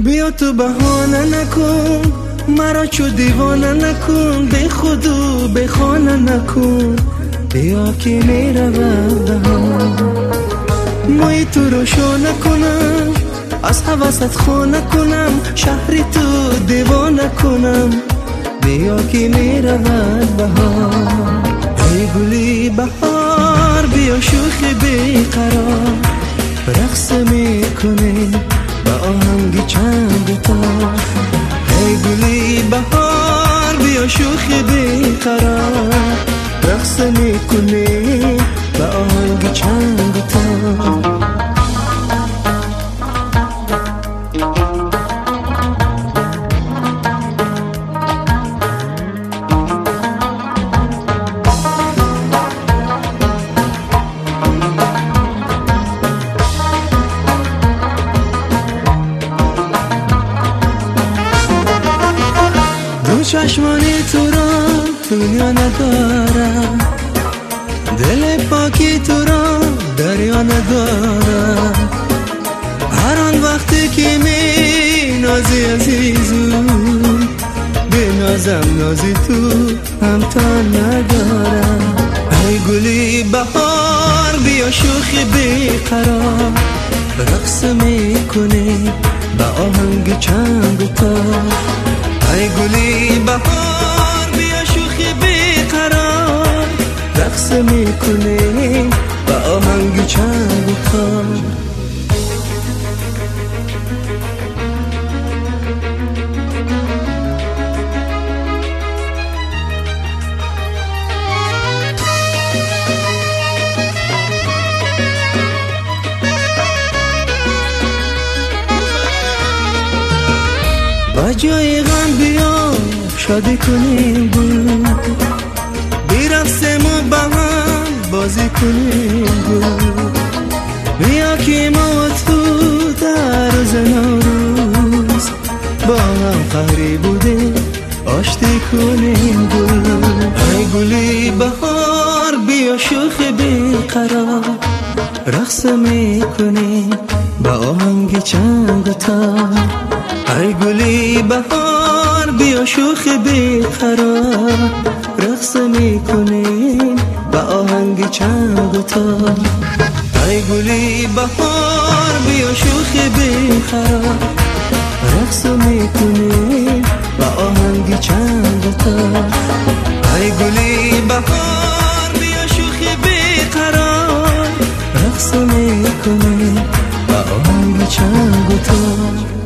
بیا تو بهانه نکن، مرا چو دیوانه نکن، به خود و به خانه نکن، بیا که می رود بهار. موی تو روشو نکنم، از حوست خانه کنم، شهری تو دیوانه کنم، بیا که می رود بهار. ای گلی بهار بیا شوخی بیقرار، رقص می کنی با آهنگ چند تا. ای گلی بهار بیا شوخی بیقرار، رقص می کنی با آهنگ چند تا. چشمانی تو را دنیا ندارم، دل پاکی تو را دریا ندارم. هر آن وقتی که می نازی عزیزو، به نازم نازی تو هم تا ندارم. ای گلی بهار بیا شوخی بیقرار، رقص می کنی با آهنگ چند تا. ای گلی بهار بیا شوخی بیقرار، رقص می کنی با آهنگ چند تا. با جای غم بیا شادی کنیم بود، بیرقصیم و با هم بازی کنیم بود. بیا که ما تو در روز نوروز با هم قهری بودیم آشتی کنیم بود. ای گلی بهار بیا شوخی بیقرار، رقص می کنیم با آهنگ چند تا. ای گلی بهار بیا شوخی بیقرار، رقص می کنیم با آهنگ چند تا. ای گلی بهار بیا شوخی بیقرار، رقص می کنیم با آهنگ چند تا. ای گلی بهار بیا شوخی بیقرار، رقص می کنیم با آهنگ چند تا.